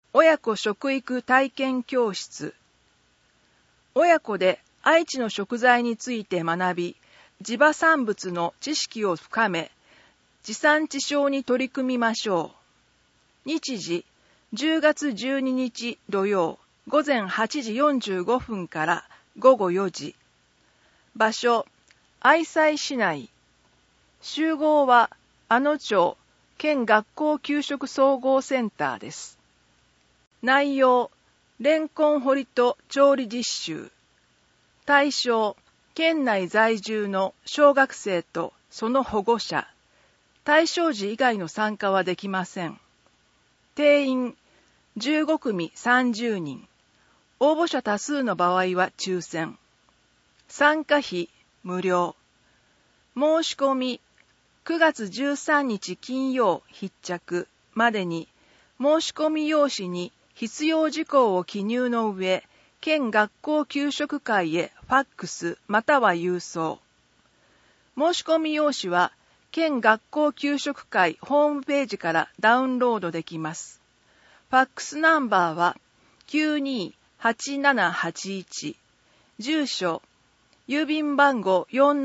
親子食育体験教室。親子で愛知の食材について学び、地場産物の知識を深め、地産地消に取り組みましょう。日時、10月12日土曜、午前8時45分から午後4時。場所、愛西市内。集合は、阿野町県学校給食総合センターです。内容、レンコン掘りと調理実習。対象、県内在住の小学生とその保護者。対象時以外の参加はできません。定員、15組30人。応募者多数の場合は抽選。参加費、無料。申し込み、9月13日金曜必着までに、申し込み用紙に必要事項を記入の上、県学校給食会へファックスまたは郵送。申し込み用紙は、県学校給食会ホームページからダウンロードできます。ファックスナンバーは、928781。住所、郵便番号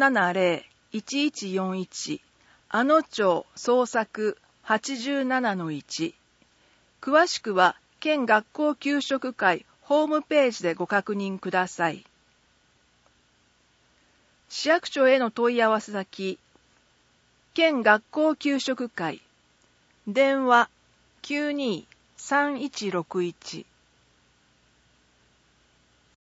470-1141。阿野町創作 87-1。詳しくは、県学校給食会ホームページでご確認ください。市役所への問い合わせ先、県学校給食会、電話 92-3161